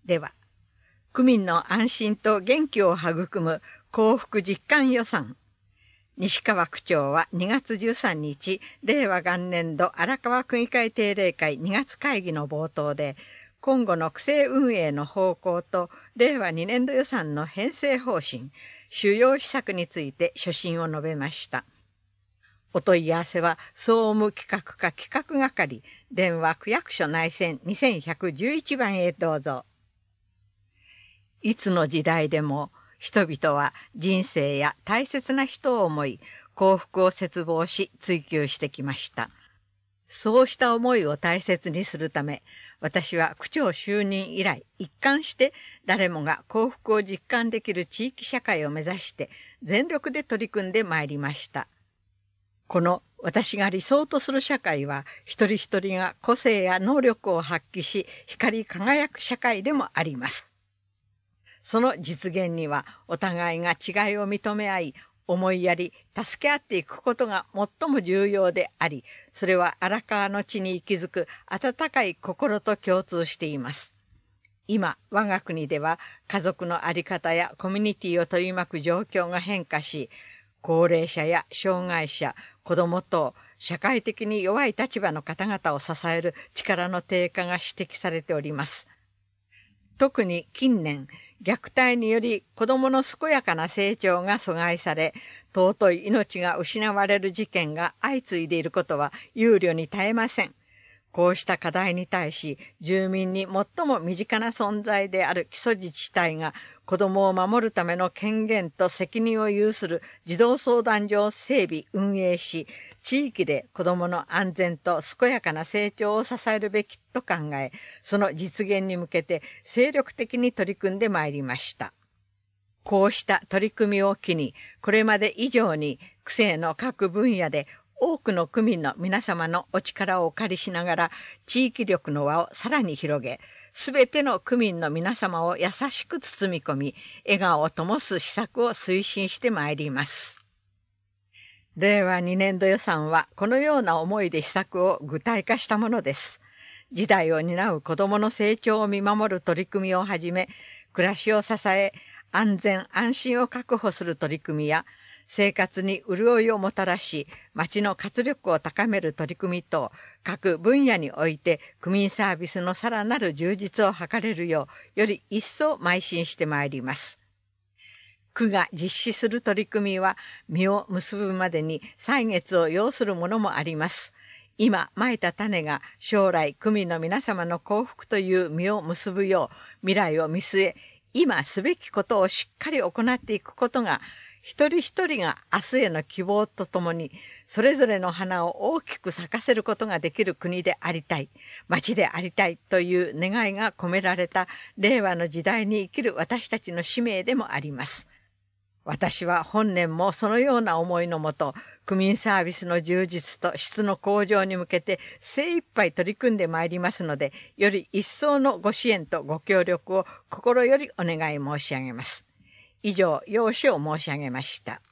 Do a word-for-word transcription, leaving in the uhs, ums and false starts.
では、区民の安心と元気を育む幸福実感予算。西川区長はにがつじゅうさんにち、れいわがんねんど荒川区議会定例会にがつ会議の冒頭で、今後の区政運営の方向と、れいわにねんど予算の編成方針、主要施策について所信を述べました。お問い合わせは、総務企画課企画係、電話区役所内線にせんひゃくじゅういちばんへどうぞ。いつの時代でも、人々は人生や大切な人を思い、幸福を切望し追求してきました。そうした思いを大切にするため、私は区長就任以来、一貫して誰もが幸福を実感できる地域社会を目指して全力で取り組んでまいりました。この私が理想とする社会は、一人一人が個性や能力を発揮し、光り輝く社会でもあります。その実現には、お互いが違いを認め合い、思いやり、助け合っていくことが最も重要であり、それは荒川の地に息づく温かい心と共通しています。今、我が国では家族の在り方やコミュニティを取り巻く状況が変化し、高齢者や障害者、子供等、社会的に弱い立場の方々を支える力の低下が指摘されております。特に近年、虐待により子供の健やかな成長が阻害され、尊い命が失われる事件が相次いでいることは憂慮に耐えません。こうした課題に対し、住民に最も身近な存在である基礎自治体が子供を守るための権限と責任を有する児童相談所を整備、運営し、地域で子供の安全と健やかな成長を支えるべきと考え、その実現に向けて精力的に取り組んでまいりました。こうした取り組みを機に、これまで以上に区政の各分野で多くの区民の皆様のお力をお借りしながら、地域力の輪をさらに広げ、すべての区民の皆様を優しく包み込み、笑顔を灯す施策を推進してまいります。れいわにねんど予算は、このような思いで施策を具体化したものです。時代を担う子どもの成長を見守る取り組みをはじめ、暮らしを支え、安全安心を確保する取り組みや、生活に潤いをもたらし、町の活力を高める取り組み等、各分野において区民サービスのさらなる充実を図れるよう、より一層邁進してまいります。区が実施する取り組みは、実を結ぶまでに歳月を要するものもあります。今、蒔いた種が将来区民の皆様の幸福という実を結ぶよう、未来を見据え、今すべきことをしっかり行っていくことが、一人一人が明日への希望とともに、それぞれの花を大きく咲かせることができる国でありたい、町でありたいという願いが込められた令和の時代に生きる私たちの使命でもあります。私は本年もそのような思いのもと、区民サービスの充実と質の向上に向けて精一杯取り組んでまいりますので、より一層のご支援とご協力を心よりお願い申し上げます。以上、要旨を申し上げました。